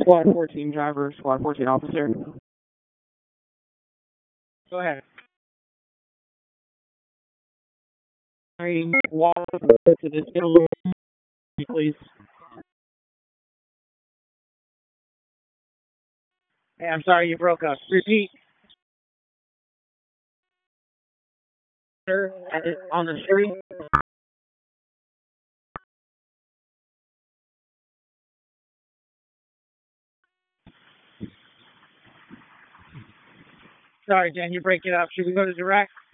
Squad 14 driver, Squad 14 officer. Go ahead. Walk to this building, please. Hey, I'm sorry you broke up. Repeat. Sir, on the street. Sorry, Dan, you're breaking up. Should we go to direct?